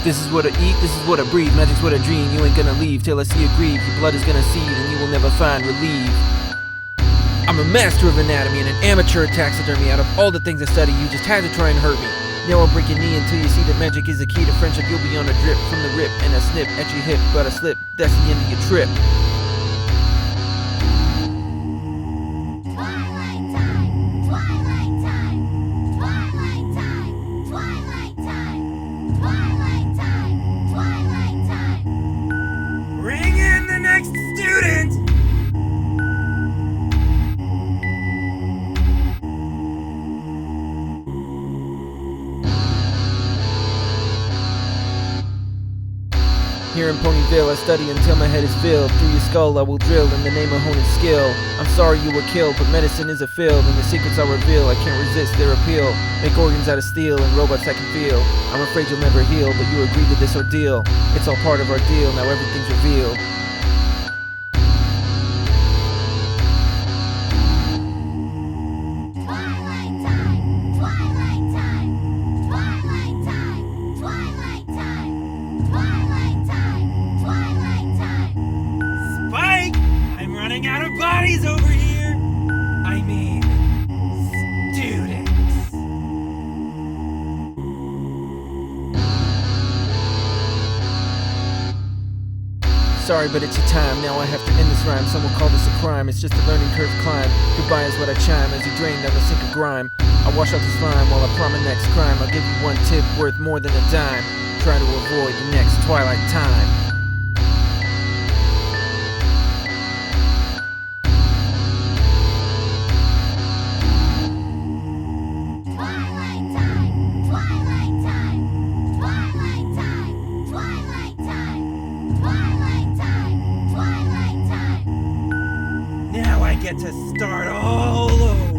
This is what I eat, this is what I breathe, magic's what I dream. You ain't gonna leave till I see you grieve. Your blood is gonna seed and you will never find relief. I'm a master of anatomy and an amateur at taxidermy. Out of all the things I study, you just had to try and hurt me. Now I'll break your knee until you see that magic is the key to friendship. You'll be on a drip from the rip and a snip at your hip, but a slip, that's the end of your trip. Bring in the next student! Here in Ponyville, I study until my head is filled. Through your skull I will drill in the name of honing skill. I'm sorry you were killed, but medicine is a field, and the secrets I'll reveal, I can't resist their appeal. Make organs out of steel and robots I can feel. I'm afraid you'll never heal, but you agreed to this ordeal. It's all part of our deal, now everything's revealed. Spike! I'm running out of bodies over here! I mean, students. Sorry, but it's your time, now I have to end this rhyme. Some will call this a crime, it's just a learning curve climb. Goodbye is what I chime as you drain down the sink of grime. I wash out the slime while I plumb my next crime. I'll give you one tip worth more than a dime. Try to avoid the next twilight time. Now I get to start all over.